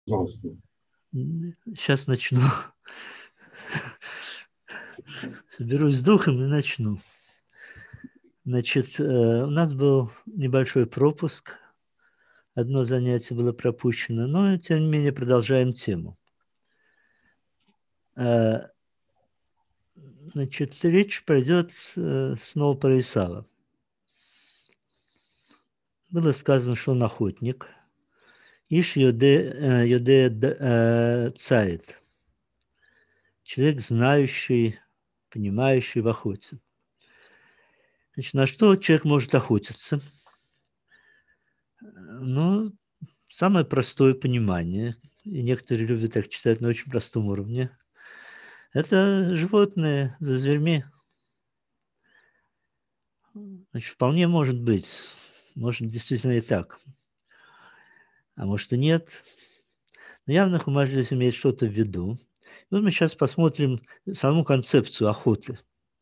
Пожалуйста. Сейчас начну. Соберусь с духом и начну. Значит, у нас был небольшой пропуск. Одно занятие было пропущено, но, тем не менее, продолжаем тему. Значит, речь пойдет снова про Исава. Было сказано, что он охотник. Иш йоде цает. Человек, знающий, понимающий в охоте. Значит, на что человек может охотиться? Ну, самое простое понимание, и некоторые любят так читать на очень простом уровне, это животные за зверьми. Значит, вполне может быть, может действительно и так, а может и нет. Но явно Хумаш здесь имеет что-то в виду. Вот мы сейчас посмотрим саму концепцию охоты.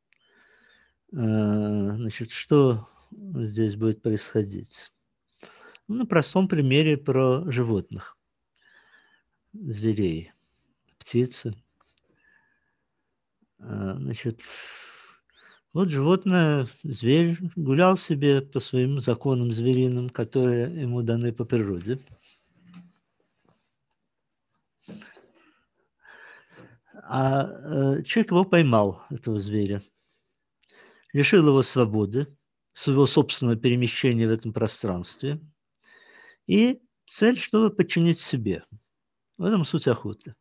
Значит, что здесь будет происходить? Ну, на простом примере про животных, зверей, птицы. Значит, вот животное, зверь гулял себе по своим законам звериным, которые ему даны по природе. Человек его поймал, этого зверя, лишил его свободы, своего собственного перемещения в этом пространстве. И цель, чтобы подчинить себе. В этом суть охоты.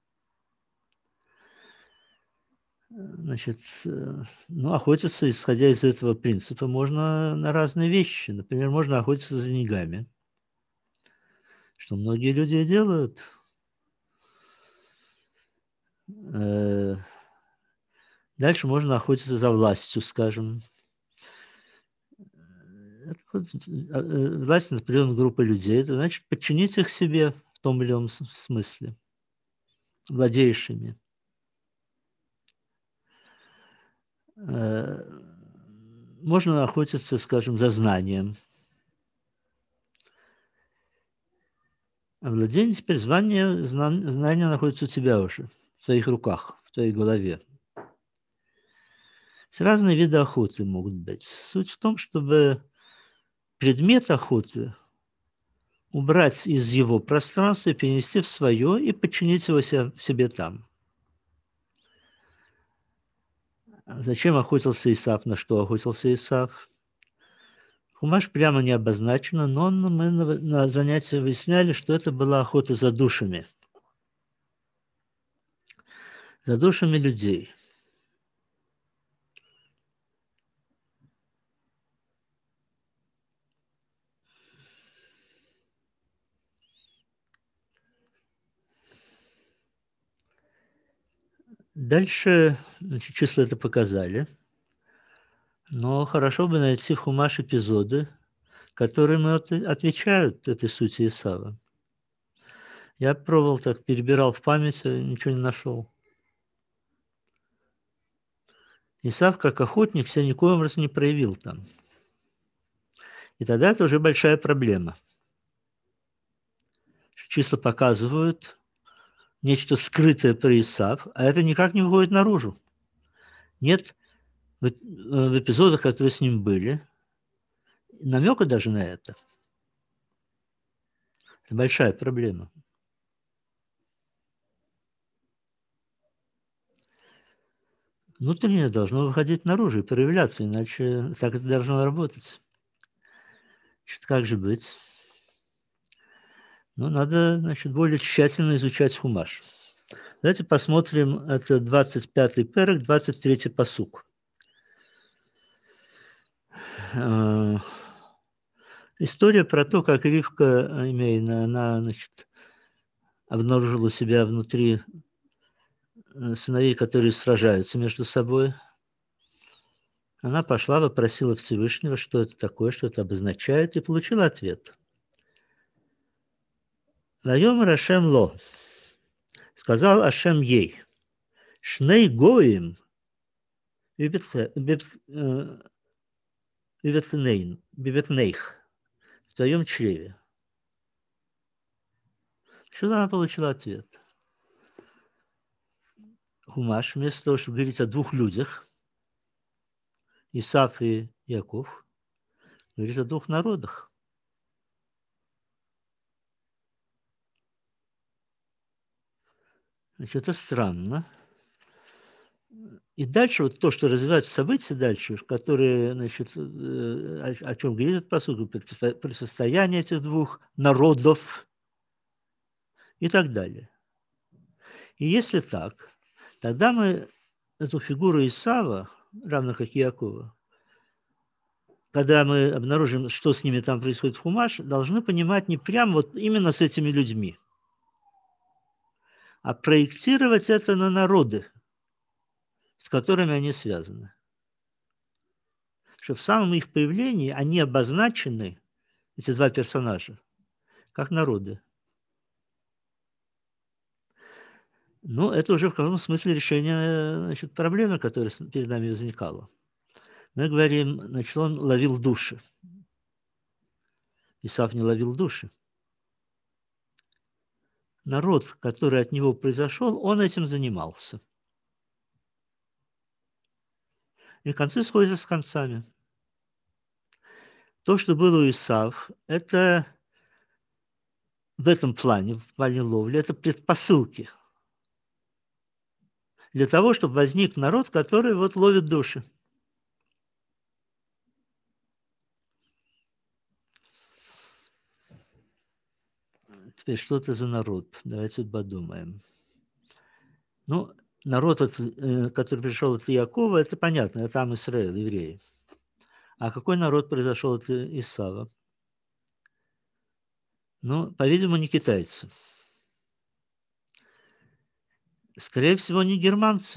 Значит, ну, охотиться, исходя из этого принципа, можно на разные вещи. Например, можно охотиться за деньгами, что многие люди и делают. Дальше можно охотиться за властью, скажем. Это вот, власть над определенной группой людей. Это значит подчинить их себе в том или ином смысле. Владеешь ими. Можно охотиться, скажем, за знанием. А владение теперь знание находится у тебя уже, в твоих руках, в твоей голове. Разные виды охоты могут быть. Суть в том, чтобы предмет охоты убрать из его пространства, перенести в свое и подчинить его себе там. Зачем охотился Исав, на что охотился Исав? Хумаш прямо не обозначено, но мы на занятии выясняли, что это была охота за душами. За душами людей. Дальше, значит, числа это показали. Но хорошо бы найти в Хумаш эпизоды, которые отвечают этой сути Исава. Я пробовал так, перебирал в память, ничего не нашел. Исав, как охотник, себя никоим образом не проявил там. И тогда это уже большая проблема. Числа показывают нечто скрытое про Исав, а это никак не выходит наружу. Нет в эпизодах, которые с ним были, намека даже на это. Это большая проблема. Внутреннее должно выходить наружу и проявляться, иначе так это должно работать. Значит, как же быть? Ну, надо, значит, более тщательно изучать Хумаш. Давайте посмотрим, это 25-й перек, 23-й пасук. История про то, как Ривка, она, значит, обнаружила себя внутри сыновей, которые сражаются между собой. Она пошла, попросила Всевышнего, что это такое, что это обозначает, и получила ответ. «Вайомер Ашем ло», сказал Ашем ей, «Шней гоим биветнейх, в твоем чреве». Что она получила ответ? Хумаш, вместо того, чтобы говорить о двух людях, Исав и Яков, говорит о двух народах. Значит, это странно. И дальше вот то, что развиваются события дальше, которые, значит, о чем говорит этот посуд, противостояние этих двух народов и так далее. И если так, тогда мы эту фигуру Исава, равно как и Якова, когда мы обнаружим, что с ними там происходит в Хумаш, должны понимать не прямо вот именно с этими людьми, а проектировать это на народы, с которыми они связаны. Что в самом их появлении они обозначены, эти два персонажа, как народы. Но это уже в каком смысле решение, значит, проблемы, которая перед нами возникала. Мы говорим, значит, он ловил души. Исав не ловил души. Народ, который от него произошел, он этим занимался. И концы сходятся с концами. То, что было у Исав, это в этом плане, в плане ловли, это предпосылки для того, чтобы возник народ, который вот ловит души. Теперь что это за народ? Давайте подумаем. Ну, народ, который пришел от Иакова, это понятно, это там Израиль, евреи. А какой народ произошел от Исава? Ну, по-видимому, не китайцы. Скорее всего, не германцы.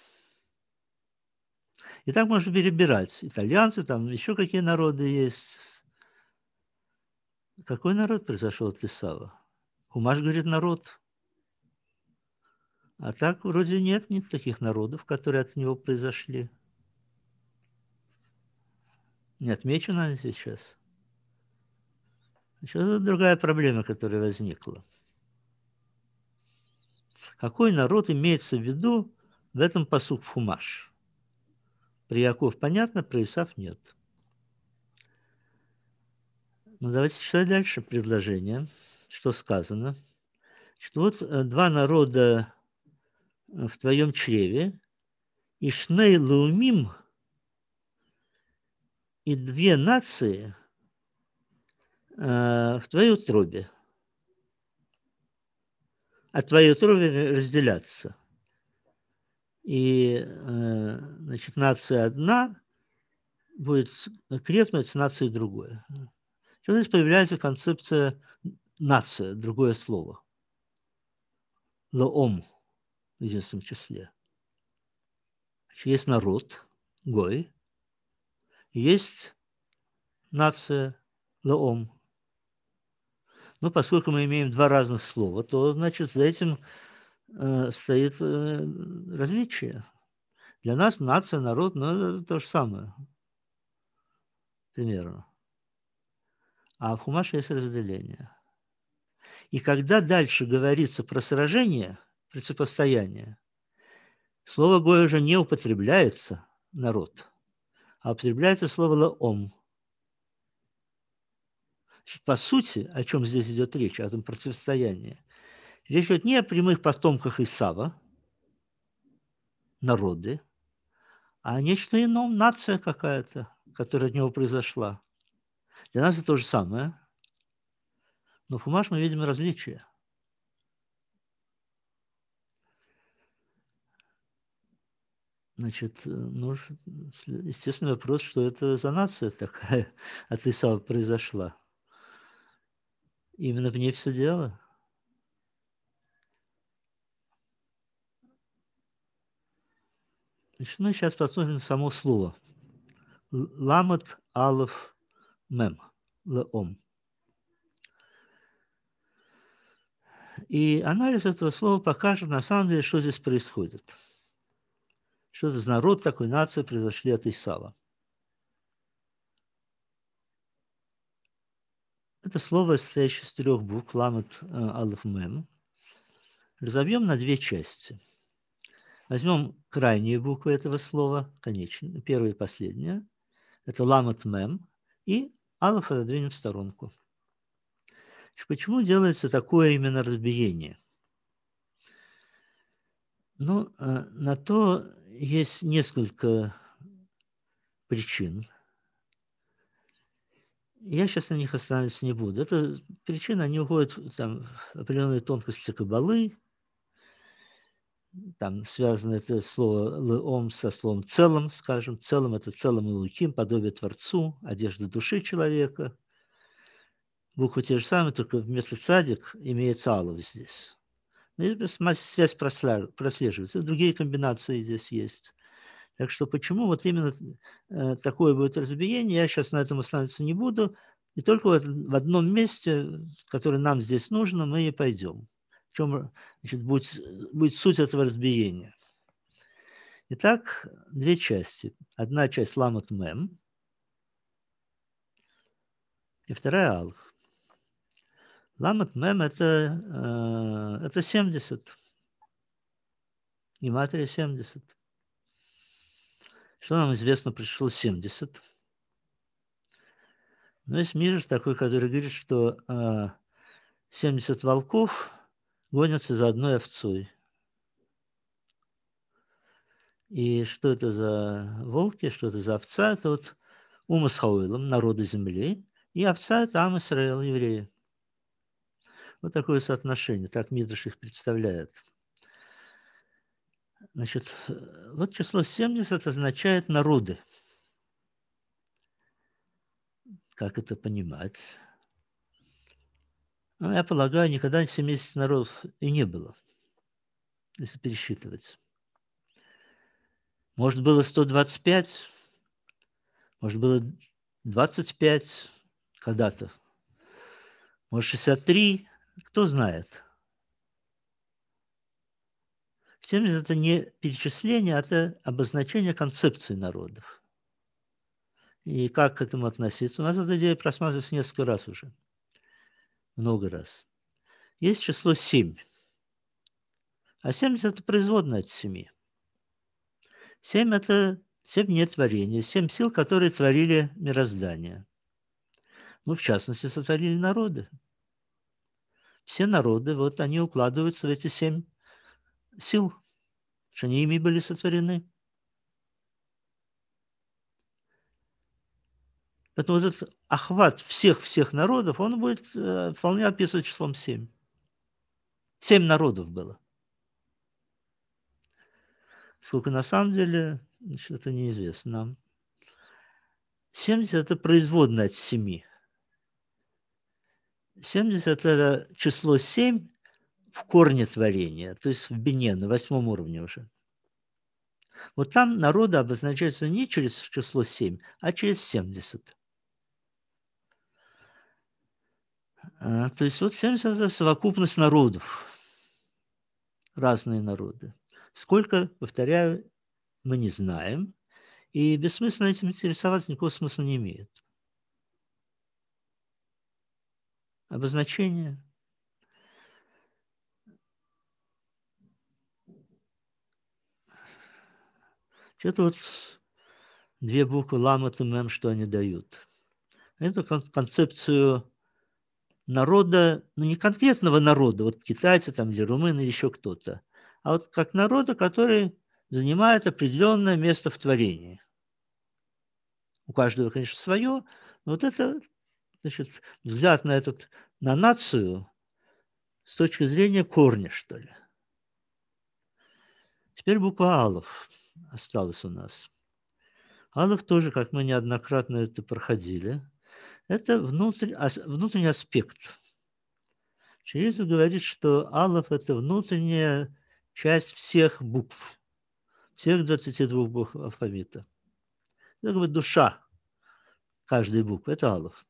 И так можно перебирать. Итальянцы, там еще какие народы есть. Какой народ произошел от Исава? Хумаш говорит народ. А так вроде нет таких народов, которые от него произошли. Не отмечено они сейчас. Еще другая проблема, которая возникла. Какой народ имеется в виду в этом пасук в Хумаш? При Яков понятно, про Исав нет. Ну, давайте читать дальше предложение, что сказано. Что вот два народа в твоем чреве, и шней лаумим, и две нации в твоей утробе. А твоей утробе разделятся. И, значит, нация одна будет крепнуть с нацией другой. Здесь появляется концепция нация, другое слово. Лаом в единственном числе. Есть народ, гой, есть нация, лаом. Но поскольку мы имеем два разных слова, то, значит, за этим стоит различие. Для нас нация, народ, ну, это то же самое. Примерно. А в Хумаше есть разделение. И когда дальше говорится про сражение, противостояние, слово «гой» уже не употребляется народ, а употребляется слово «лаом». По сути, о чем здесь идет речь, о том противостоянии, речь идет не о прямых потомках Исава, народы, а о нечто ином, нация какая-то, которая от него произошла. Для нас это то же самое, но в Хумаш мы видим различия. Значит, ну, естественный вопрос, что это за нация такая от Исава произошла. Именно в ней все дело. Значит, ну, сейчас посмотрим на само слово. Ламат алов мем. Леом. И анализ этого слова покажет, на самом деле, что здесь происходит. Что это за народ такой, нация произошли от Исава. Это слово, состоящее из 3 букв ламет, алеф, мем, разобьем на 2 части. Возьмем крайние буквы этого слова, конечные, первая и последняя. Это ламет, мем, и алеф отодвинем в сторонку. Почему делается такое именно разбиение? Ну, на то есть несколько причин. Я сейчас на них останавливаться не буду. Это причины, они уходят там, в определенные тонкости каббалы. Там связано это слово «леом» со словом «целым», скажем. «Целым» — это «целым и луким», подобие Творцу, одежда души человека. Буквы те же самые, только вместо «цадик» имеется «алов» здесь. Ну, и связь прослеживается. И другие комбинации здесь есть. Так что почему вот именно такое будет разбиение, я сейчас на этом останавливаться не буду. И только в одном месте, которое нам здесь нужно, мы и пойдем. В чем, значит, будет суть этого разбиения. Итак, 2 части. Одна часть ламет мем, и вторая алф. Ламет мем это 70. Гематрия 70. Что нам известно про число 70? Но есть мир такой, который говорит, что 70 волков гонятся за одной овцой. И что это за волки, что это за овца? Это вот Умас Хауилом, народы земли, и овца – это Ам Исраэл, евреи. Вот такое соотношение, так Мидраш их представляет. Значит, вот число 70 означает народы. Как это понимать? Ну, я полагаю, никогда 70 народов и не было, если пересчитывать. Может, было 125, может, было 25 когда-то, может, 63, кто знает. 70 – это не перечисление, а это обозначение концепции народов. И как к этому относиться? У нас эта идея просматривается несколько раз уже, много раз. Есть число 7, а 70 – это производная от 7. 7 – это 7 дней творения, 7 сил, которые творили мироздание. Ну, в частности, сотворили народы. Все народы, вот они укладываются в эти 7 сил, что они ими были сотворены. Поэтому вот этот охват всех народов, он будет вполне описывать числом 7. 7 народов было. Сколько на самом деле, это неизвестно нам. 70 – это производная от 7. 70 – это число 7 в корне творения, то есть в бине, на 8 уровне уже. Вот там народы обозначаются не через число 7, а через 70. То есть вот 70 – это совокупность народов, разные народы. Сколько, повторяю, мы не знаем, и бессмысленно этим интересоваться никакого смысла не имеет. Обозначение. Это вот 2 буквы ламет и мем, что они дают. Это концепцию народа, ну не конкретного народа, вот китайцы там или румыны или еще кто-то, а вот как народа, который занимает определенное место в творении. У каждого, конечно, свое, но вот это, значит, взгляд на нацию с точки зрения корня, что ли. Теперь буква алов осталась у нас. Алов тоже, как мы неоднократно это проходили, это внутренний аспект. Шрифт говорит, что алов – это внутренняя часть всех букв, всех 22 букв алфавита. Это как бы душа каждой буквы – это алов.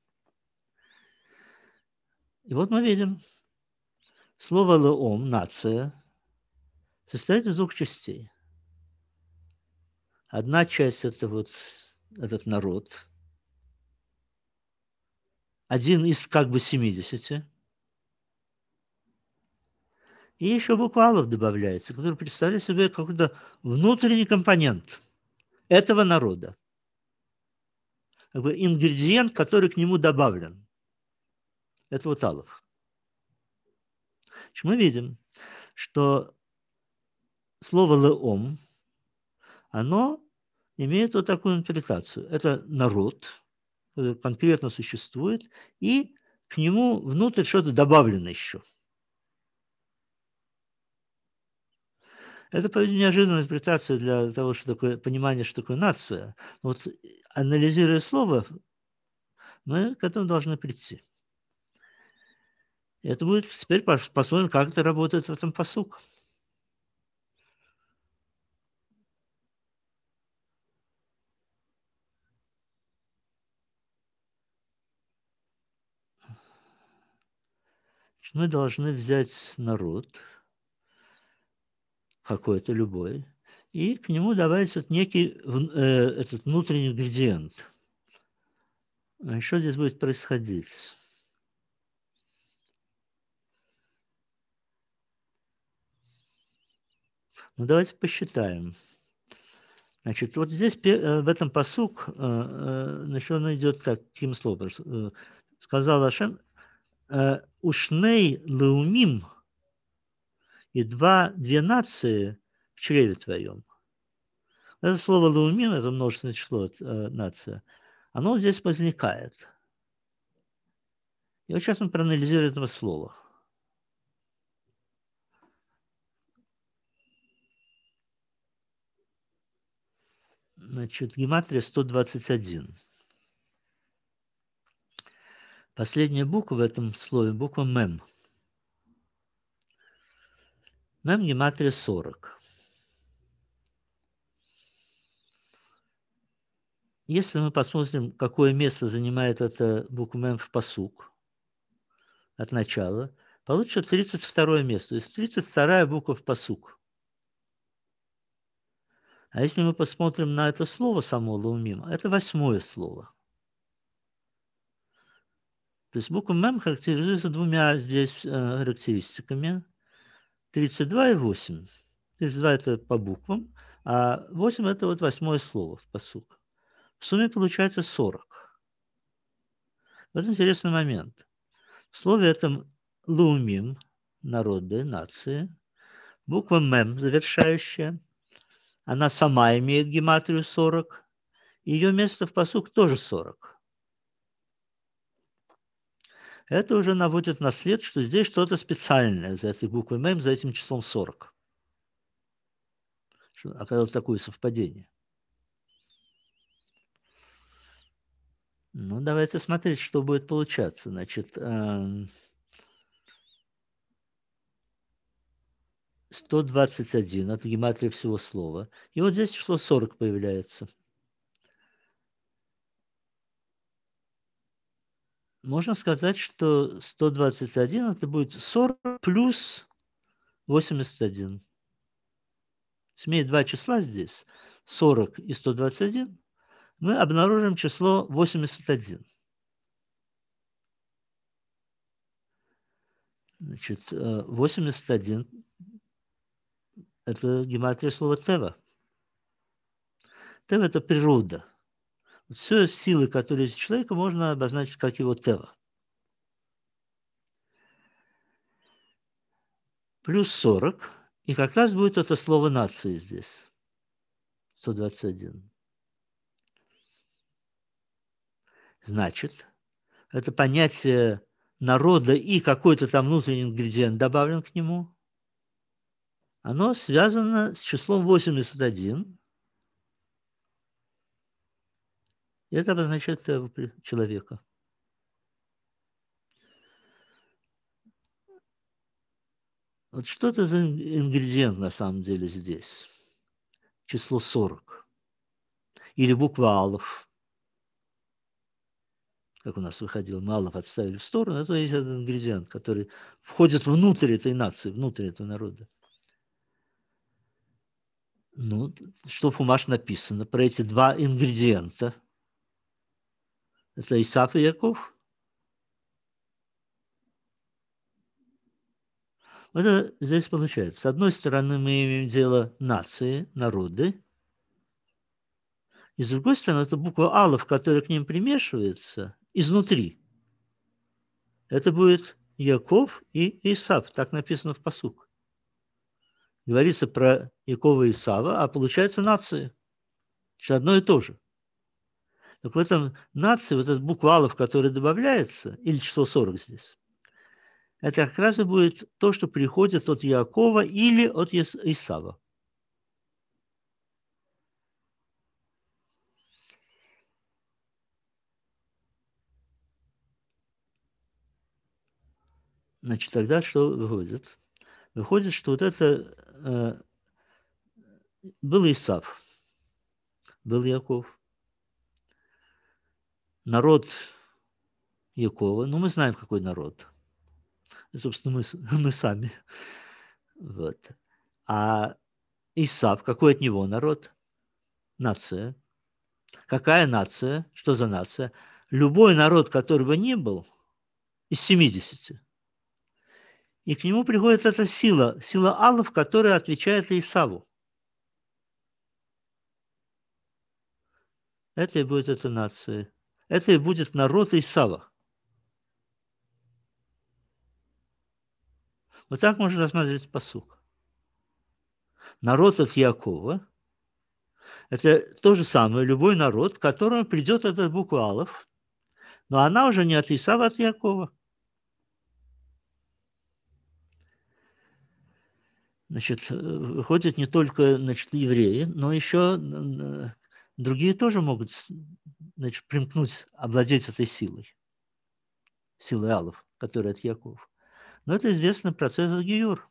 И вот мы видим, слово «леом», «нация», состоит из 2 частей. Одна часть – это вот этот народ, один из как бы 70. И еще буква алов добавляется, который представляет себе какой-то внутренний компонент этого народа. Как бы ингредиент, который к нему добавлен. Это вот алов. Мы видим, что слово «леом», оно имеет вот такую импликацию. Это народ, который конкретно существует, и к нему внутрь что-то добавлено еще. Это, по-видимому, неожиданная интерпретация для того, что такое понимание, что такое нация. Вот анализируя слово, мы к этому должны прийти. И это будет теперь посмотрим, как это работает в этом пасук. Мы должны взять народ, какой-то любой, и к нему добавить вот некий этот внутренний ингредиент. Что здесь будет происходить? Ну, давайте посчитаем. Значит, вот здесь в этом пасук, значит, он идет таким словом. Сказал Ашем, ушней леумим и две нации в чреве твоем. Это слово леумим, это множественное число, нация, оно здесь возникает. И вот сейчас мы проанализируем это слово. Значит, гематрия 121. Последняя буква в этом слове, буква мем. Мем гематрия 40. Если мы посмотрим, какое место занимает эта буква мем в пасук от начала, получится 32 место. То есть 32 буква в пасук. А если мы посмотрим на это слово само, лаумим, это 8 слово. То есть буква мем характеризуется двумя здесь характеристиками. 32 и 8. 32 это по буквам, а 8 это вот 8 слово в пасук. В сумме получается 40. Вот интересный момент. В слове этом лаумим, народы, нации, буква мем завершающая, она сама имеет гематрию 40, ее место в пасук тоже 40. Это уже наводит на след, что здесь что-то специальное за этой буквой мем, за этим числом 40. Что оказалось такое совпадение. Ну, давайте смотреть, что будет получаться. Значит, 121 – это гематрия всего слова. И вот здесь число 40 появляется. Можно сказать, что 121 – это будет 40 плюс 81. Имея два числа здесь, 40 и 121, мы обнаружим число 81. Значит, 81 – это гематрия слова «тева». «Тева» – это природа. Все силы, которые есть у человека, можно обозначить как его «тева». Плюс 40, и как раз будет это слово «нации» здесь. 121. Значит, это понятие народа и какой-то там внутренний ингредиент добавлен к нему, оно связано с числом 81. И это обозначает человека. Вот что это за ингредиент на самом деле здесь? Число 40. Или буква алов. Как у нас выходило, мы алов отставили в сторону. Это есть этот ингредиент, который входит внутрь этой нации, внутрь этого народа. Ну, что в Хумаш написано про эти два ингредиента? Это Исаак и Яков. Вот это здесь получается. С одной стороны, мы имеем дело нации, народы, и с другой стороны, это буква алов, которая к ним примешивается, изнутри. Это будет Яков и Исав, так написано в пасук. Говорится про Якова и Исава, а получается нация, что одно и то же. Так в этом нации, вот эта буква алов, которая добавляется, или число 40 здесь, это как раз и будет то, что приходит от Якова или от Исава. Значит, тогда что выходит? Выходит, что вот это был Исав, был Яков. Народ Якова, ну, мы знаем, какой народ. И, собственно, мы сами. Вот. А Исав, какой от него народ? Нация. Какая нация? Что за нация? Любой народ, который бы ни был, из 70. И к нему приходит эта сила, сила аллов, которая отвечает Исаву. Это и будет эта нация. Это и будет народ Исава. Вот так можно рассматривать пасук. Народ от Якова – это то же самое, любой народ, к которому придет эта буква алов, но она уже не от Исава, а от Якова. Значит, выходят не только, значит, евреи, но еще другие тоже могут, значит, примкнуть, овладеть этой силой, силой алов, которая от Якова. Но это известный процесс гиюр.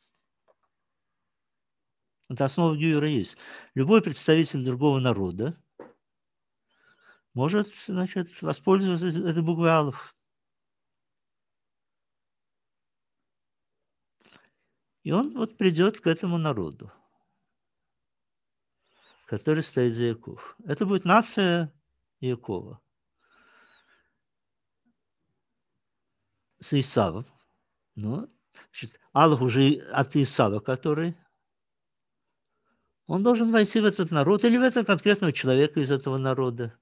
Это основа гиюра есть. Любой представитель другого народа может, значит, воспользоваться этой буквой алов. И он вот придет к этому народу, который стоит за Яков. Это будет нация Якова с Исавом. Но, значит, Аллах уже от Исава, который он должен войти в этот народ или в этого конкретного человека из этого народа.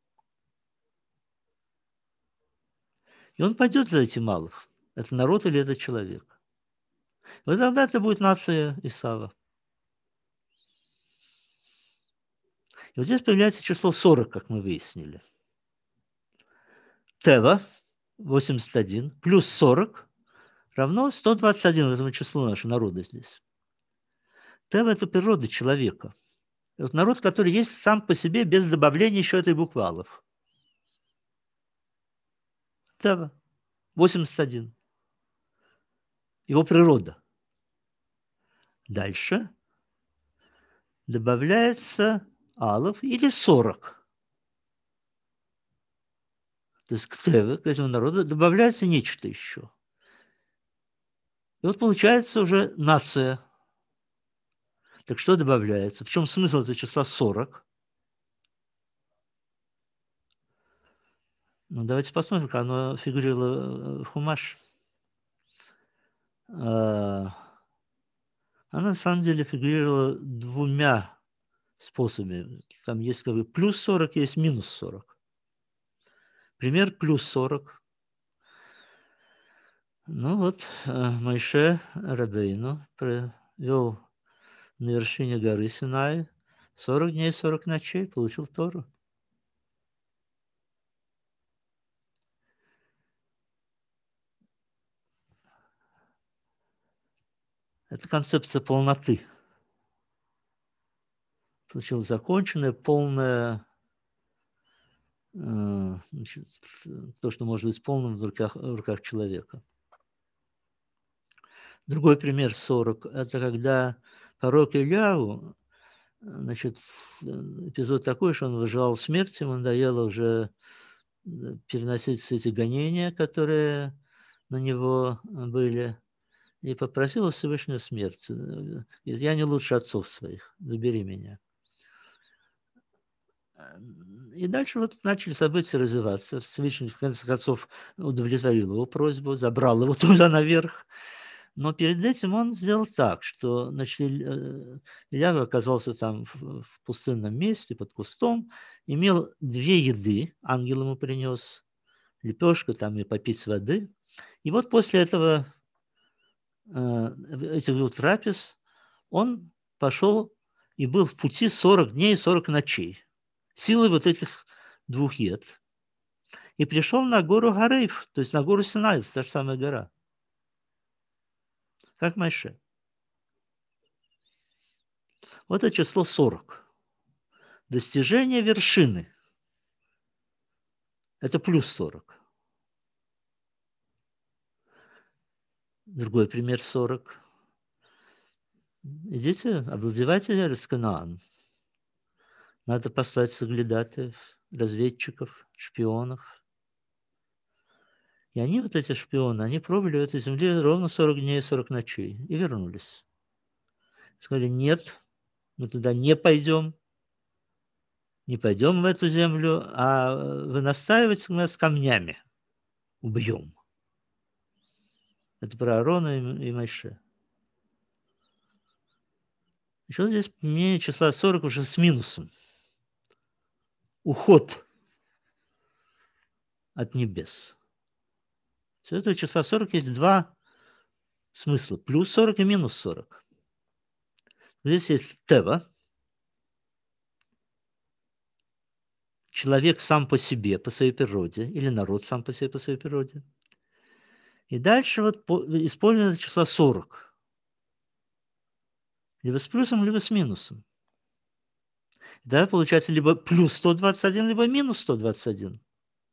И он пойдет за этим Аллах. Это народ или это человек. Вот тогда это будет нация Исава. И вот здесь появляется число 40, как мы выяснили. Тева 81 плюс 40 равно 121 этому числу нашего народа здесь. Тева – это природа человека. Это народ, который есть сам по себе без добавления еще этой буквы алов. Тева 81. Его природа. Дальше добавляется алов или 40. То есть к Теве, к этому народу, добавляется нечто еще. И вот получается уже нация. Так что добавляется? В чем смысл этого числа 40? Ну, давайте посмотрим, как оно фигурировало в Хумаш. Она на самом деле фигурировала двумя способами. Там есть как бы плюс 40, есть минус 40. Пример плюс 40. Ну вот, Моше Рабейну провел на вершине горы Синай 40 дней, 40 ночей, получил Тору. Это концепция полноты. Получилось законченное, полное, значит, то, что может быть полным в руках человека. Другой пример 40. Это когда пророк Ильяву, значит, эпизод такой, что он выживал смерть, ему надоело уже переносить все эти гонения, которые на него были, и попросил у Всевышнего смерти. Говорит, я не лучше отцов своих, забери меня. И дальше вот начали события развиваться. Всевышний, в конце концов, удовлетворил его просьбу, забрал его туда наверх. Но перед этим он сделал так, что, значит, Илья оказался там в пустынном месте под кустом, имел 2 еды, ангел ему принес, лепешка там и попить воды. И вот после этого, этих 2 трапез он пошел и был в пути 40 дней и 40 ночей силой вот этих 2 ед. И пришел на гору Горейф, то есть на гору Синай, та же самая гора, как Моше. Вот это число 40. Достижение вершины — это плюс 40. Другой пример 40. Идите, овладевайте Эрец Канаан. Надо послать соглядатаев, разведчиков, шпионов. И они, вот эти шпионы, они пробыли в этой земле ровно 40 дней и 40 ночей и вернулись. Сказали: нет, мы туда не пойдем в эту землю, а вы настаиваете, мы нас камнями убьем. Это про Аарона и Моше. Еще здесь применение числа 40 уже с минусом. Уход от небес. У этого числа 40 есть 2 смысла: плюс 40 и минус 40. Здесь есть тева. Человек сам по себе, по своей природе, или народ сам по себе, по своей природе. И дальше вот использовано число 40. Либо с плюсом, либо с минусом. Да, получается либо плюс 121, либо минус 121.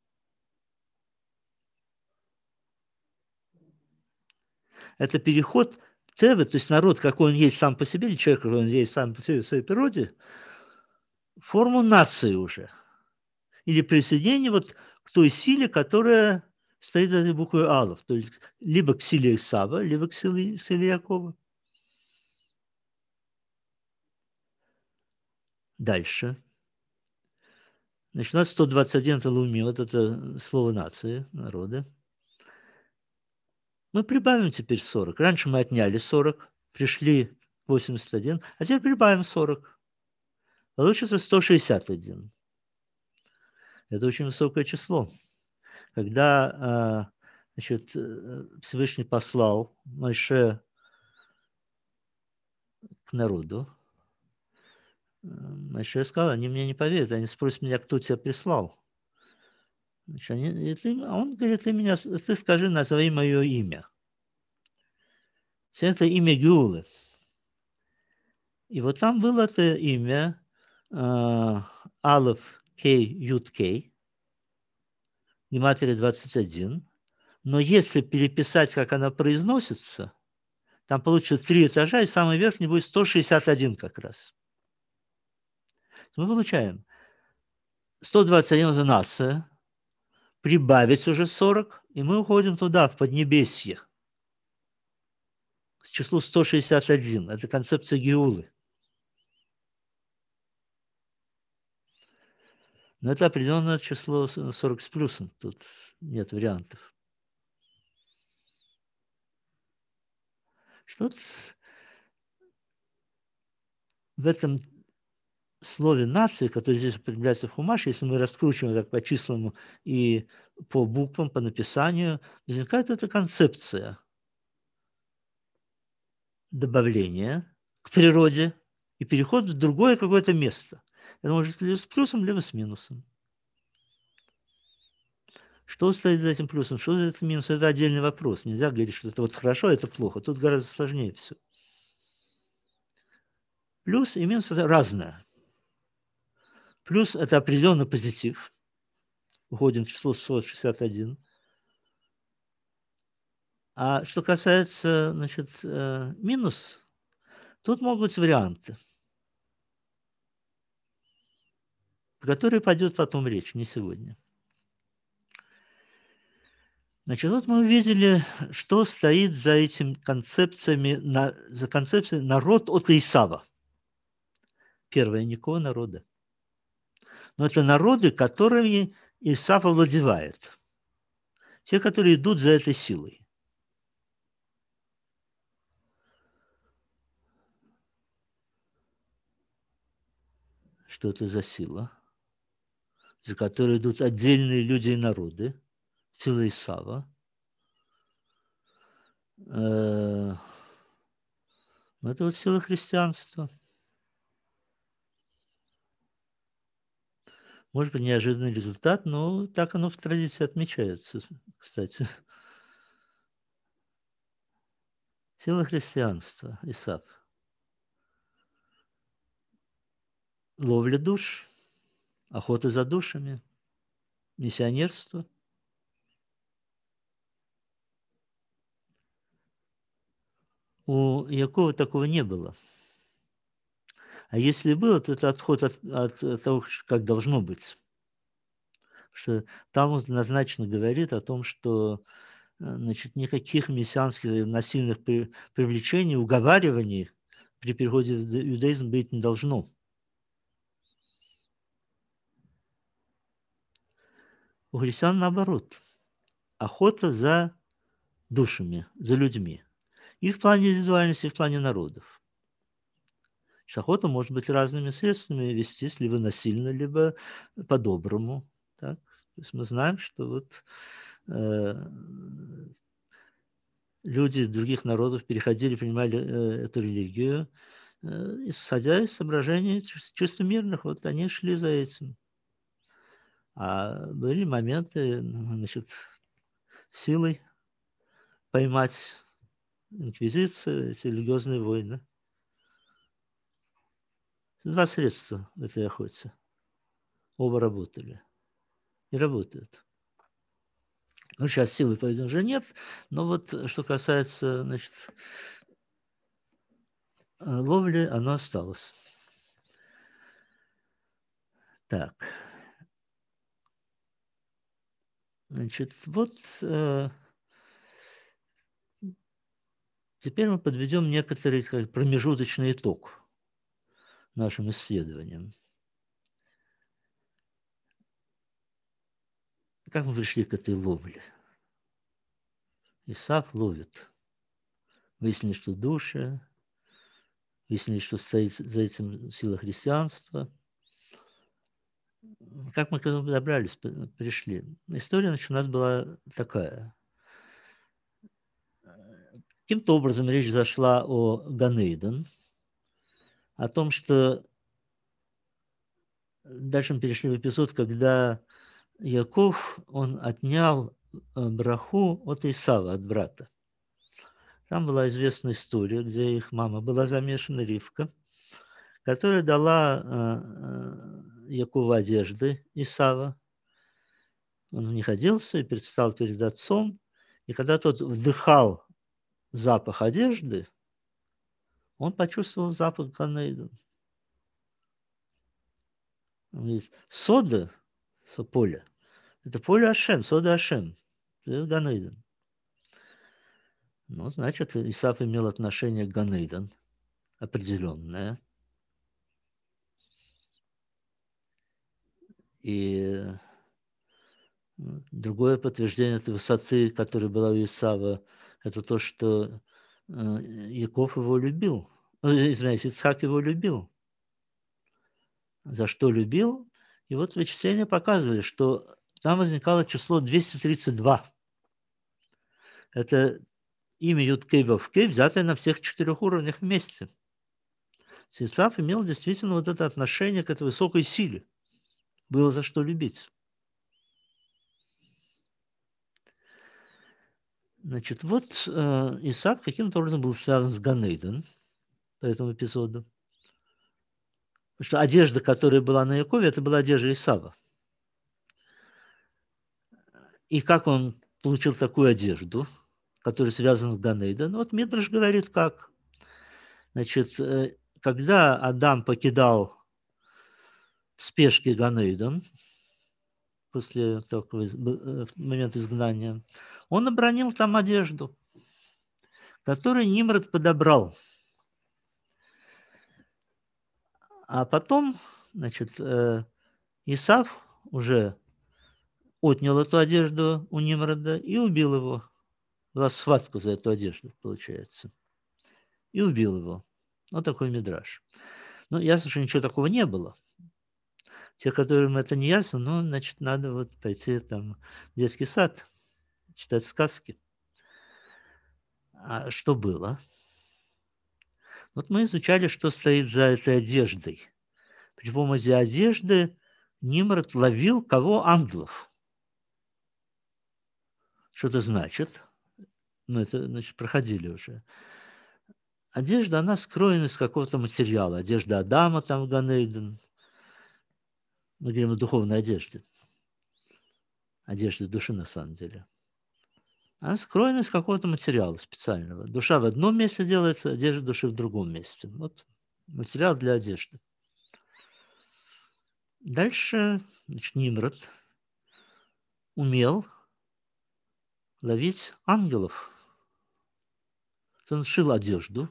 Это переход тевы, то есть народ, какой он есть сам по себе, или человек, какой он есть сам по себе, в своей природе, в форму нации уже. Или присоединение вот к той силе, которая стоит за этой буквой Алов. То есть либо к силе Исава, либо к силе Якова. Дальше. Значит, у нас 121 это луми, вот это слово нации, народа. Мы прибавим теперь 40. Раньше мы отняли 40, пришли 81, а теперь прибавим 40. Получится 161. Это очень высокое число. Когда значит, Всевышний послал Моше к народу, Моше сказал: они мне не поверят, они спросят меня, кто тебя прислал. Значит, он говорит: ты скажи, назови мое имя. Это имя Геулы. И вот там было это имя Алеф Кей Ют Кей, гематрия 21. Но если переписать, как она произносится, там получится 3 этажа, и самый верхний будет 161 как раз. Мы получаем 121 – это нация, прибавить уже 40, и мы уходим туда, в Поднебесье, к числу 161. Это концепция Геулы. Но это определенное число 40 с плюсом, тут нет вариантов. Что в этом слове нации, которое здесь употребляется в Хумаше, если мы раскручиваем так по числам и по буквам, по написанию, возникает эта концепция добавления к природе и переход в другое какое-то место. Это может либо с плюсом, либо с минусом. Что стоит за этим плюсом, что за этим минусом, это отдельный вопрос. Нельзя говорить, что это вот хорошо, а это плохо. Тут гораздо сложнее все. Плюс и минус – это разное. Плюс – это определенный позитив. Уходим в число 161. А что касается, значит, минус, тут могут быть варианты, про которые пойдет потом речь, не сегодня. Значит, вот мы увидели, что стоит за этими концепциями, за концепцией народ от Исава. Первое, никакого народа. Но это народы, которыми Исав овладевает. Те, которые идут за этой силой. что это за сила, за которой идут отдельные люди и народы, сила Исава. Но это вот сила христианства. Может быть, неожиданный результат, но так оно в традиции отмечается, кстати. Сила христианства, Исав. Ловля душ, охота за душами, миссионерство. У Якова такого не было. А если было, то это отход от того, как должно быть. Что там он однозначно говорит о том, что значит, никаких мессианских насильных привлечений, уговариваний при переходе в иудаизм быть не должно. У христиан наоборот. Охота за душами, за людьми. И в плане индивидуальности, и в плане народов. Охота может быть разными средствами вестись, либо насильно, либо по-доброму. Так? То есть мы знаем, что вот люди из других народов переходили, принимали эту религию, исходя из соображений чисто мирных, вот они шли за этим. А были моменты, значит, силой поймать инквизицию, эти религиозные войны. Два средства в этой охоте. Оба работали. И работают. Ну, сейчас силы, по-видимому, уже нет. Но вот что касается, значит, ловли, оно осталось. Так. Значит, вот теперь мы подведем некоторый промежуточный итог нашим исследованиям. Как мы пришли к этой ловле? Исав ловит. Выяснили, что душа, выяснили, что стоит за этим сила христианства. Как мы к этому добрались, пришли? История, значит, у нас была такая. Каким-то образом речь зашла о Ганейден, о том, что дальше мы перешли в эпизод, когда Яков, он отнял браху от Исава, от брата. Там была известная история, где их мама была замешана, Ривка, которая дала Якову одежды Исава. Он в них оделся и предстал перед отцом. И когда тот вдыхал запах одежды, он почувствовал запах Ганейден. Он говорит, сода, поле, это поле Ашем, сода Ашем, это Ганейден. Ну, значит, Исав имел отношение к Ганейден определенное. И другое подтверждение этой высоты, которая была у Исава, это то, что Яков его любил. Извиняюсь, Ицхак его любил. За что любил? И вот вычисления показывали, что там возникало число 232. Это имя Юд-Кей Вав-Кей, взятое на всех 4 уровнях вместе. Исав имел действительно вот это отношение к этой высокой силе. Было за что любить. Значит, вот Исаак каким-то образом был связан с Ганейден по этому эпизоду. Потому что одежда, которая была на Якове, это была одежда Исава. И как он получил такую одежду, которая связана с Ганейден? Вот Мидраш говорит, как. Значит, когда Адам покидал в спешке Ганейден, после такого момента изгнания, он обронил там одежду, которую Нимрод подобрал. А потом, значит, Исав уже отнял эту одежду у Нимрода и убил его. Была схватка за эту одежду, получается. И убил его. Вот такой мидраж. Ну, ясно, что ничего такого не было. Те, которым это не ясно, ну, значит, надо вот пойти там в детский сад, читать сказки. А что было? Вот мы изучали, что стоит за этой одеждой. При помощи одежды Нимрод ловил кого? Ангелов. Что это значит? Мы это, значит, проходили уже. Одежда, она скроена из какого-то материала. Одежда Адама там в Ганейден. Мы говорим о духовной одежде. Одежде души на самом деле. Она скроена из какого-то материала специального. Душа в одном месте делается, одежда души в другом месте. Вот материал для одежды. Дальше, значит, Нимрод умел ловить ангелов. Он шил одежду.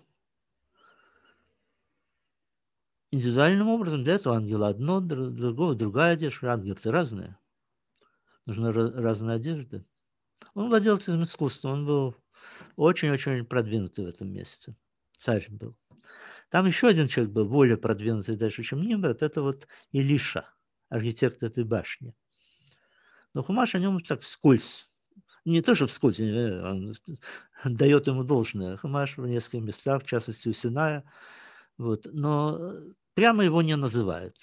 Индивидуальным образом для этого ангела одно, другого другая одежда. Ангелы разные. Нужна разная одежда. Он владел этим искусством. Он был очень-очень продвинутый в этом месте. Царь был. Там еще один человек был более продвинутый дальше, чем Нимрод. Это вот Илиша, архитект этой башни. Но Хумаш о нем так вскользь. Не то, что вскользь, он дает ему должное. Хумаш в нескольких местах, в частности у Синая. Вот. Но прямо его не называют.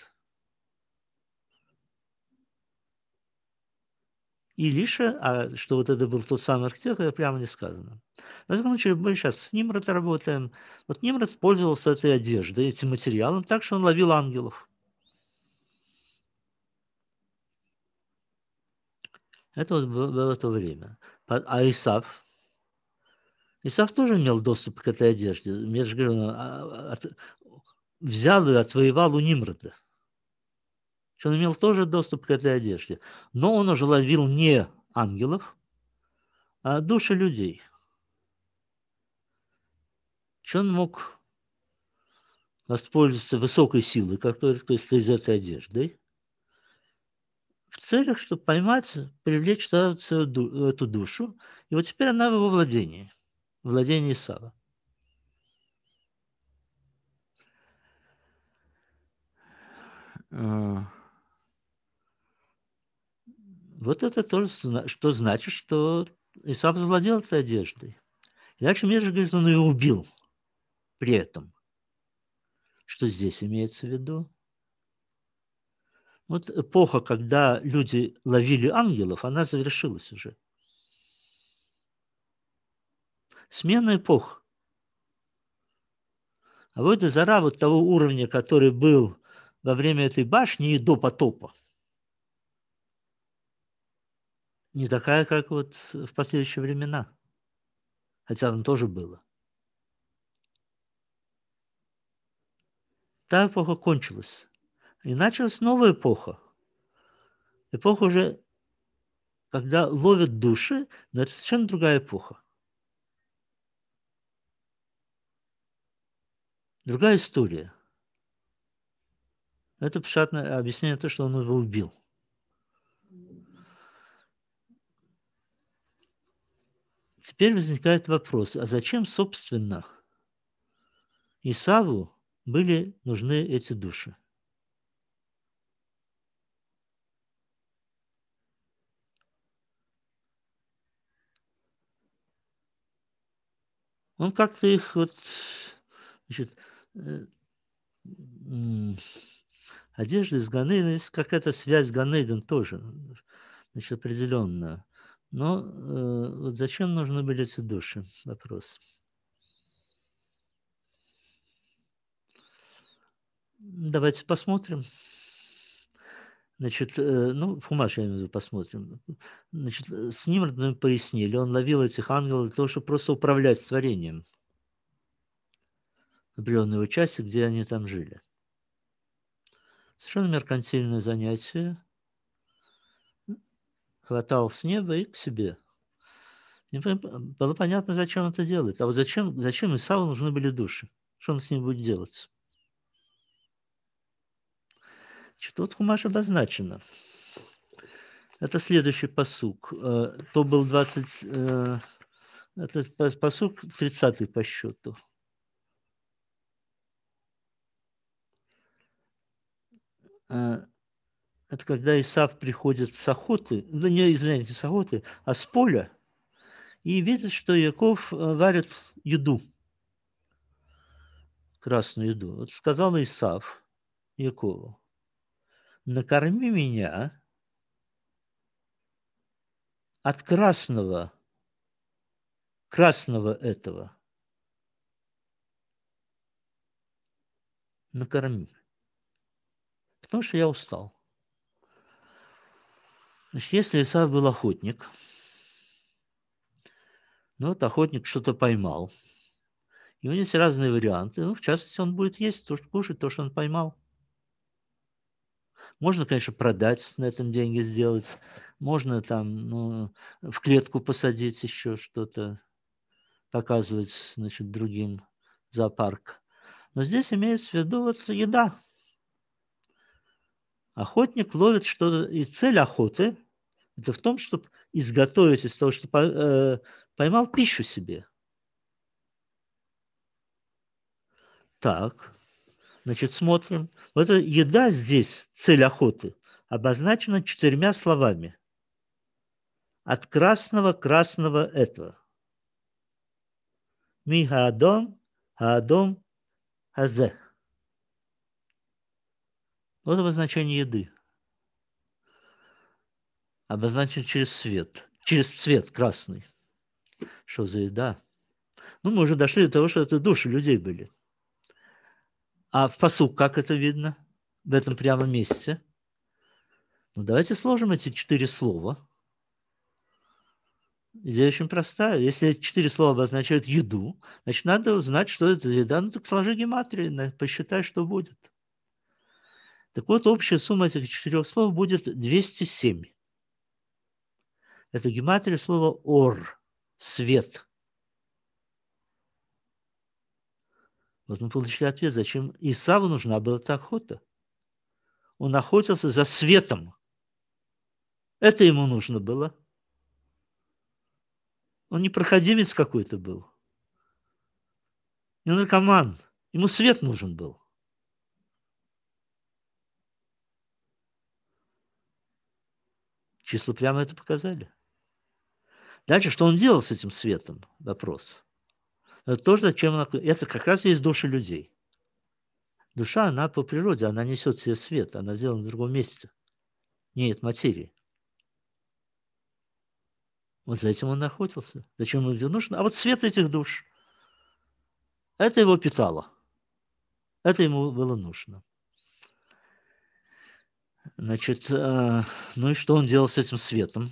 Илиша, а что вот это был тот самый архитектор, это прямо не сказано. В этом случае мы сейчас с Нимрод работаем. Вот Нимрод пользовался этой одеждой, этим материалом, так что он ловил ангелов. Это вот было то время. А Исав? Исав тоже имел доступ к этой одежде. Я же говорю, взял и отвоевал у Нимрода. Он имел тоже доступ к этой одежде. Но он уже ловил не ангелов, а души людей. Он мог воспользоваться высокой силой, которая стоит за этой одеждой, в целях, чтобы поймать, привлечь эту душу. И вот теперь она в его владении Исава. Вот это тоже, что значит, что Исав завладел этой одеждой. И дальше Мидраш говорит, он ее убил при этом. Что здесь имеется в виду? Вот эпоха, когда люди ловили ангелов, она завершилась уже. Смена эпох. А вот Зара вот того уровня, который был во время этой башни и до потопа, не такая, как вот в последующие времена. Хотя там тоже было. Та эпоха кончилась. И началась новая эпоха. Эпоха уже, когда ловят души, но это совершенно другая эпоха. Другая история. Это пшатное объяснение то, что он его убил. Теперь возникает вопрос, а зачем, собственно, Исаву были нужны эти души? Он как-то их вот, значит, одежда из Ганейдена, есть какая-то связь с Ганейден тоже, значит, определенная. Но вот зачем нужны были эти души? Вопрос. Давайте посмотрим. Значит, ну, в Хумаш, я имею в виду, посмотрим. Значит, с Нимродом пояснили, он ловил этих ангелов для того, чтобы просто управлять творением. Определенной его части, где они там жили. Совершенно меркантильное занятие. Хватал с неба и к себе. И было понятно, зачем это делает. А вот зачем Исаву нужны были души? Что он с ним будет делать? Значит, вот Хумаш обозначено. Это следующий пасук. То был 20... Это пасук 30-й по счету. Это когда Исав приходит с охоты, ну, не, извините, с охоты, а с поля, и видит, что Яков варит еду, красную еду. Вот сказал Исав Якову: накорми меня от красного этого, накорми, потому что я устал. Значит, если Исав был охотник, ну вот охотник что-то поймал, и у него есть разные варианты. Ну, в частности, он будет есть, то, что кушать то, что он поймал. Можно, конечно, продать, на этом деньги сделать. Можно там, ну, в клетку посадить еще что-то, показывать, значит, другим зоопарк. Но здесь имеется в виду вот еда. Охотник ловит что-то, и цель охоты – это в том, чтобы изготовить из того, что поймал, пищу себе. Так, значит, смотрим. Вот эта еда здесь, цель охоты, обозначена 4 словами. От красного этого. Ми хаадом хазе. Вот обозначение еды. Обозначено через свет. Через цвет красный. Что за еда? Ну, мы уже дошли до того, что это души людей были. А в пасук как это видно? В этом прямо месте. Ну, давайте сложим эти 4 слова. Идея очень простая. Если эти 4 слова обозначают еду, значит, надо узнать, что это за еда. Ну, так сложи гематрию, посчитай, что будет. Так вот, общая сумма этих 4 слов будет 207. Это гематрия слова «ор» – «свет». Вот мы получили ответ, зачем Исаву нужна была эта охота. Он охотился за светом. Это ему нужно было. Он не проходимец какой-то был. Не наркоман. Ему свет нужен был. Числа прямо это показали. Дальше, что он делал с этим светом? Вопрос. Это то, зачем он... Это как раз есть души людей. Душа, она по природе, она несет в себе свет. Она сделана в другом месте. Нет материи. Вот за этим он охотился. Зачем ему нужно? А вот свет этих душ. Это его питало. Это ему было нужно. Значит, ну и что он делал с этим светом?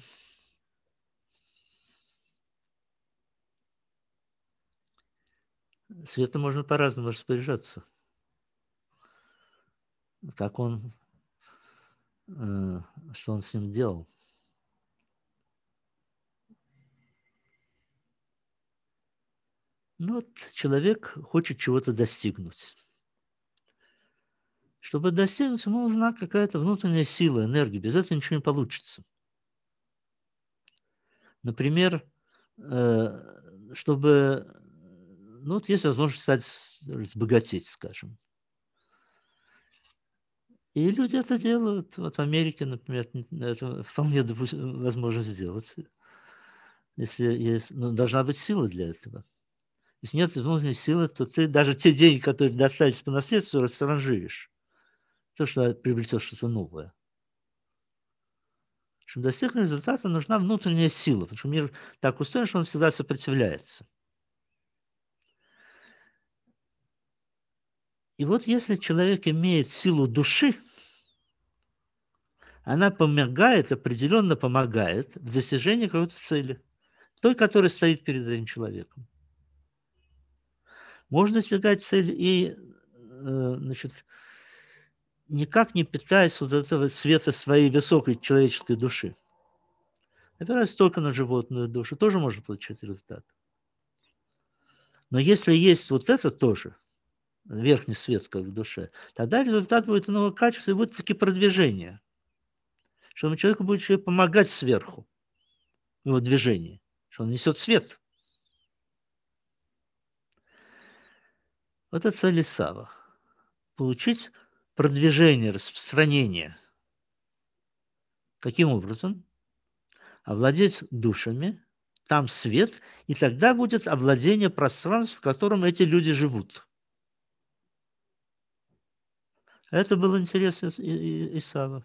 Светом можно по-разному распоряжаться. Как он, что он с ним делал? Ну вот человек хочет чего-то достигнуть. Чтобы достигнуть, ему нужна какая-то внутренняя сила, энергия. Без этого ничего не получится. Например, чтобы, ну вот есть возможность разбогатеть, скажем. И люди это делают. Вот в Америке, например, это вполне возможно сделать. Если есть, ну, должна быть сила для этого. Если нет внутренней силы, то ты даже те деньги, которые достались по наследству, растранжиришь. То, что приобретешь что-то новое. Чтобы достигнуть результата, нужна внутренняя сила, потому что мир так устроен, что он всегда сопротивляется. И вот если человек имеет силу души, она помогает, определенно помогает в достижении какой-то цели, той, которая стоит перед этим человеком. Можно достигать цели и, значит, никак не питаясь вот этого света своей высокой человеческой души. Опираясь только на животную душу, тоже можно получить результат. Но если есть вот это тоже, верхний свет как в душе, тогда результат будет иного качества и будет таки продвижение. Что человеку будет еще и помогать сверху в его движении, что он несет свет. Вот это цель Исава. Получить продвижение, распространение. Каким образом? Овладеть душами, там свет, и тогда будет овладение пространством, в котором эти люди живут. Это был интерес Исава.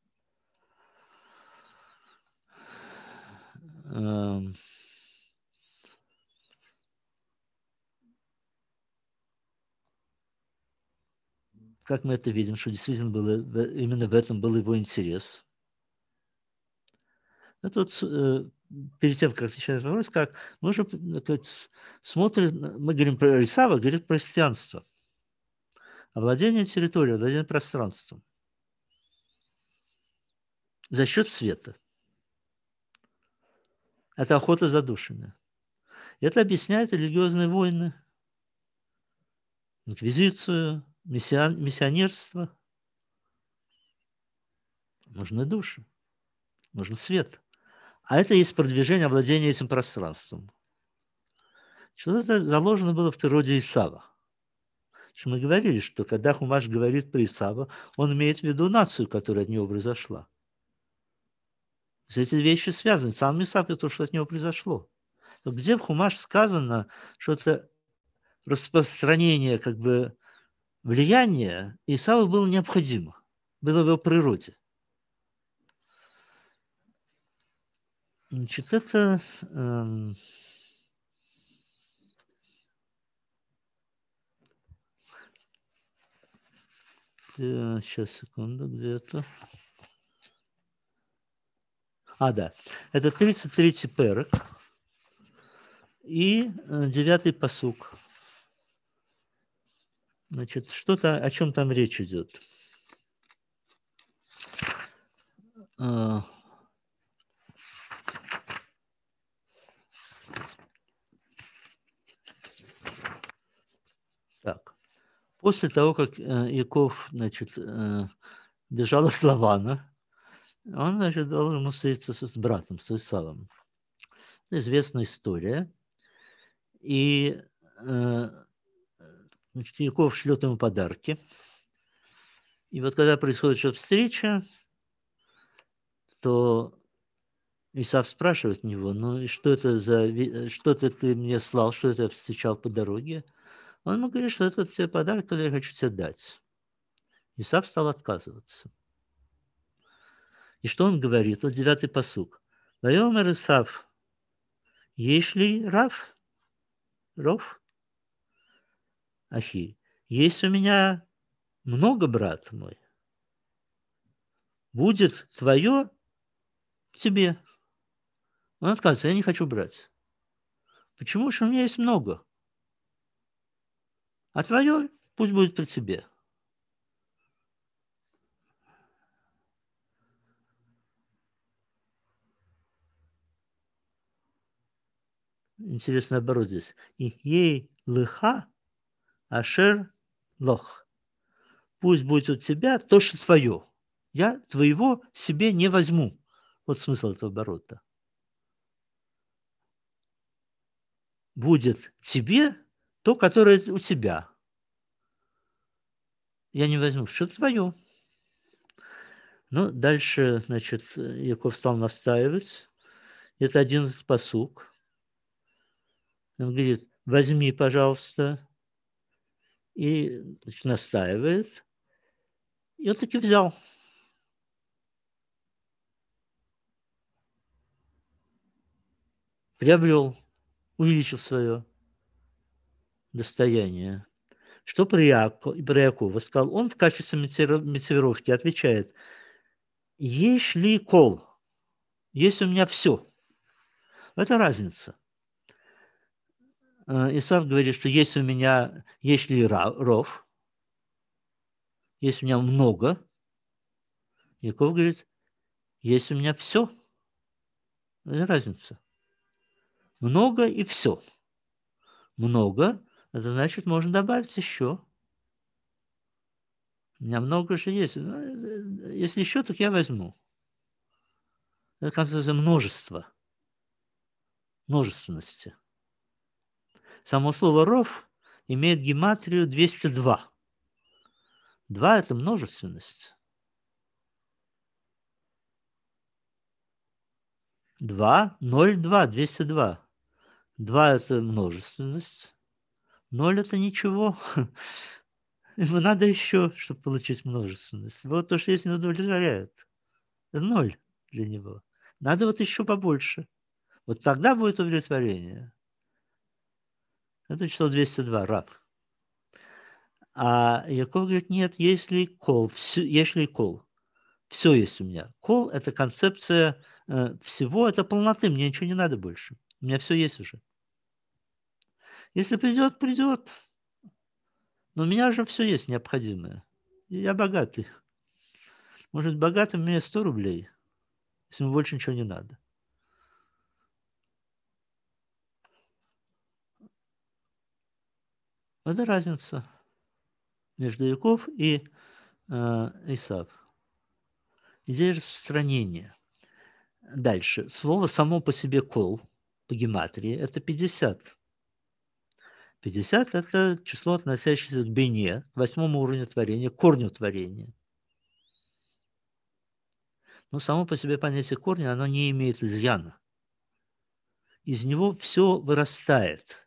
Как мы это видим, что действительно именно в этом был его интерес. Это вот перед тем, как отвечать на вопрос, как мы уже смотрим, мы говорим про Исава, говорим про христианство. Овладение территорией, овладение пространством. За счет света. Это охота за душами. Это объясняет религиозные войны, инквизицию, миссионерство. Нужны души, нужен свет. А это есть продвижение овладения этим пространством. Что это заложено было в природе Исава. Что мы говорили, что когда Хумаш говорит про Исава, он имеет в виду нацию, которая от него произошла. То есть эти вещи связаны. Сам Исав – это то, что от него произошло. Но где в Хумаш сказано, что это распространение как бы влияния Исаву было необходимо, было в его природе. Значит, это сейчас, секунду, где-то. Да. Это 33-й перек и 9-й пасук. Значит, что-то, о чем там речь идет. Так. После того, как Яков, значит, бежал от Лавана, он, значит, должен ему встретиться с братом, с Исавом. Известная история. И значит, Яков шлет ему подарки. И вот когда происходит что встреча, то Исав спрашивает у него: ну и что это за... Что-то ты мне слал, что это я встречал по дороге? Он ему говорит, что это тебе подарок, который я хочу тебе дать. Исав стал отказываться. И что он говорит? Вот 9-й пасук. Вайомер Исав, ешли Рав, Ров, Ахи, есть у меня много, брат мой. Будет твое тебе. Он отказывается, я не хочу брать. Почему? Что у меня есть много. А твое пусть будет при тебе. Интересный оборот здесь. И ей лыха ашер лох. Пусть будет у тебя то, что твое. Я твоего себе не возьму. Вот смысл этого оборота. Будет тебе то, которое у тебя. Я не возьму, что твое. Ну, дальше, значит, Яков стал настаивать. Это 11 пасук. Он говорит: возьми, пожалуйста. И, значит, настаивает. И он таки взял. Приобрел, увеличил свое достояние. Что про Якова сказал? Он в качестве мотивировки отвечает: есть ли кол? Есть у меня все. Это разница. Исав говорит, что есть у меня, есть ли ров, есть у меня много. Яков говорит, есть у меня все. Это разница. Много и все. Много, это значит, можно добавить еще. У меня много же есть. Если еще, так я возьму. Это концепция множества. Множественности. Само слово «ров» имеет гематрию 202. 2 – это множественность. 2, 0, 2, 202. 2 это множественность, 0 это ничего. Ему надо еще, чтобы получить множественность. Вот то, что есть, не удовлетворяет. Это 0 для него. Надо вот еще побольше. Вот тогда будет удовлетворение. Это число 202, раб. А Яков говорит, нет, если кол, если кол. Все есть у меня. Кол – это концепция всего, это полноты, мне ничего не надо больше. У меня все есть уже. Если придет, придет. Но у меня же все есть необходимое. И я богатый. Может, богатым мне 100 рублей, если ему больше ничего не надо. Это разница между Яков и Исав. Идея распространения. Дальше. Слово само по себе кол, по гематрии, это 50. 50 – это число, относящееся к бине, к 8-му уровню творения, к корню творения. Но само по себе понятие корня, оно не имеет изъяна. Из него все вырастает.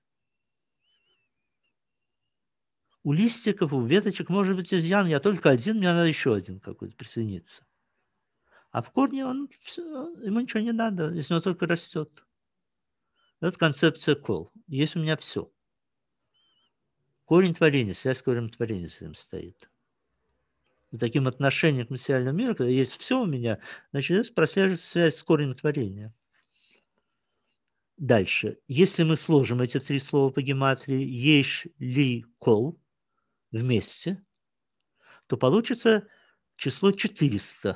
У листиков, у веточек может быть изъян, я только один, мне надо еще один какой-то присоединиться. А в корне он, ему ничего не надо, если он только растет. Это концепция кол. Есть у меня все. Корень творения, связь с корнем творения своим стоит. И таким отношением к материальному миру, когда есть все у меня, значит, это прослеживается связь с корнем творения. Дальше. Если мы сложим эти три слова по гематрии «еш», «ли», «кол» вместе, то получится число 400.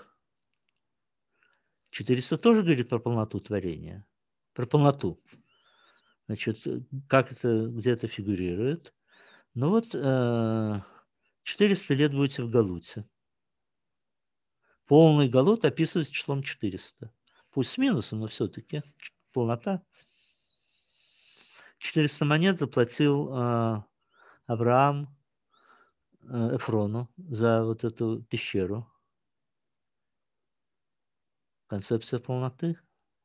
400 тоже говорит про полноту творения. Про полноту. Значит, как это где-то фигурирует. Ну вот 400 лет будете в Галуте. Полный Галут описывается числом 400. Пусть с минусом, но все-таки полнота. 400 монет заплатил Авраам Эфрону за вот эту пещеру. Концепция полноты.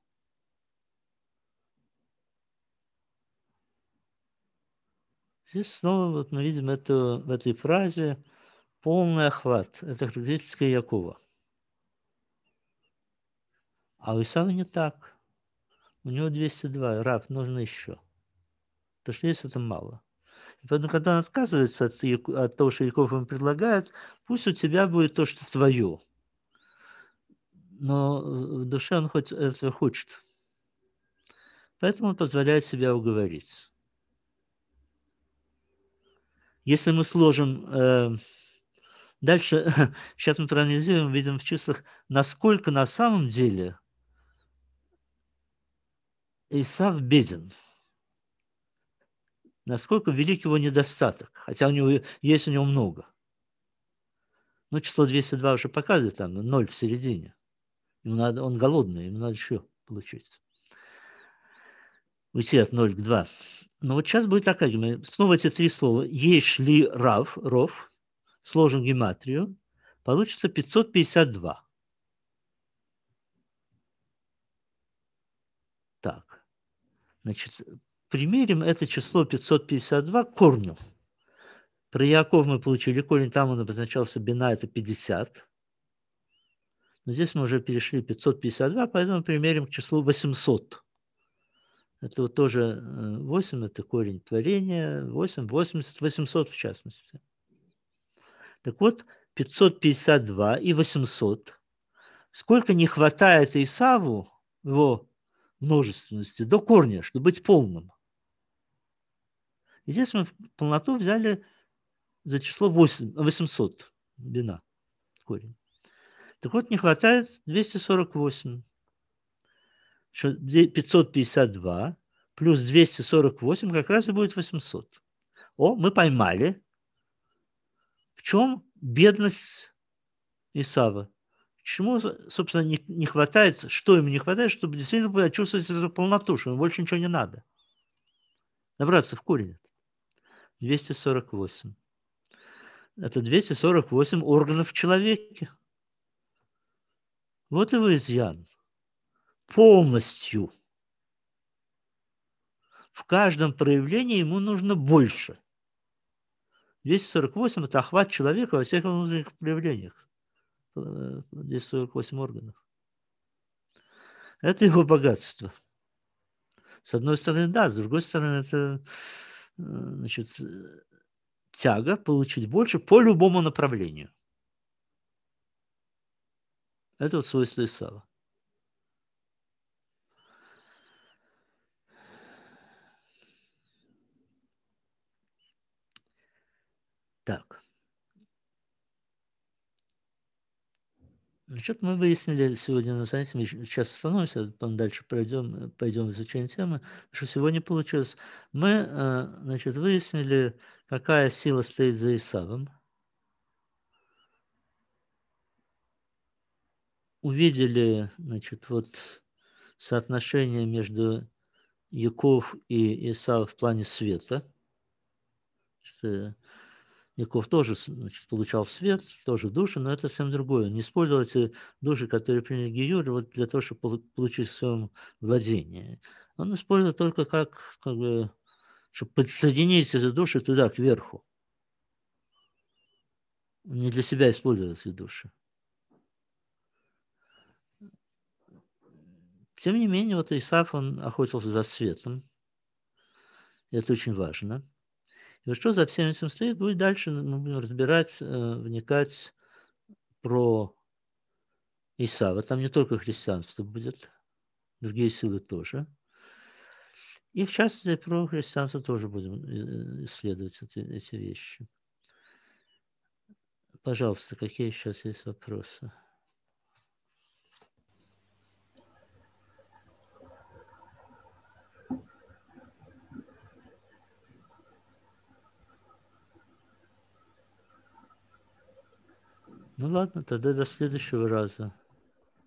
Здесь снова вот мы видим в этой фразе полный охват. Это характеристика Якова. А у Исава не так. У него 202. Рав, нужно еще. То, что есть, это мало. И поэтому, когда он отказывается от того, что Яков ему предлагает, пусть у тебя будет то, что твое. Но в душе он хоть этого хочет. Поэтому он позволяет себя уговорить. Если мы сложим... дальше, сейчас мы проанализируем, видим в числах, насколько на самом деле Исав беден. Насколько велик его недостаток. Хотя у него есть у него много. Но число 202 уже показывает, там 0 в середине. Ему надо, он голодный, ему надо еще получить. Уйти от 0 к 2. Но вот сейчас будет такая гематрия. Снова эти три слова. Еш, ли, рав, ров. Сложим гематрию. Получится 552. Так. Значит, примерим это число 552 к корню. Про Яков мы получили корень, там он обозначался бина, это 50. Но здесь мы уже перешли 552, поэтому примерим к числу 800. Это вот тоже 8, это корень творения, 8, 80, 800 в частности. Так вот, 552 и 800. Сколько не хватает Исаву, его множественности, до корня, чтобы быть полным. И здесь мы полноту взяли за число 800, бина, корень. Так вот, не хватает 248. 552 плюс 248 как раз и будет 800. О, мы поймали. В чем бедность Исава? Чему, собственно, не хватает, что ему не хватает, чтобы действительно почувствовать эту полноту, что ему больше ничего не надо. Набраться в корень. 248. Это 248 органов в человеке. Вот его изъян. полностью. В каждом проявлении ему нужно больше. 248 – это охват человека во всех его внутренних проявлениях. 248 органов. Это его богатство. С одной стороны, да, с другой стороны, это значит, тяга получить больше по любому направлению. Это вот свойство Исава. Так. Значит, мы выяснили сегодня на занятии, мы сейчас остановимся, потом дальше пойдем в изучение темы, что сегодня получилось. Мы, значит, выяснили, какая сила стоит за Исавом. Увидели, значит, вот соотношение между Яков и Исав в плане света. Яков тоже, значит, получал свет, тоже души, но это совсем другое. Не использовал эти души, которые приняли Гиюль, вот для того, чтобы получить в своем владении. Он использовал только как бы, чтобы подсоединить эти души туда, кверху. Не для себя использовал эти души. Тем не менее, вот Исаф, он охотился за светом. И это очень важно. И вот что за всем этим стоит, будет дальше мы будем разбирать, вникать про Исава. Там не только христианство будет, другие силы тоже. И в частности про христианство тоже будем исследовать эти вещи. Пожалуйста, какие сейчас есть вопросы? Ну ладно, тогда до следующего раза.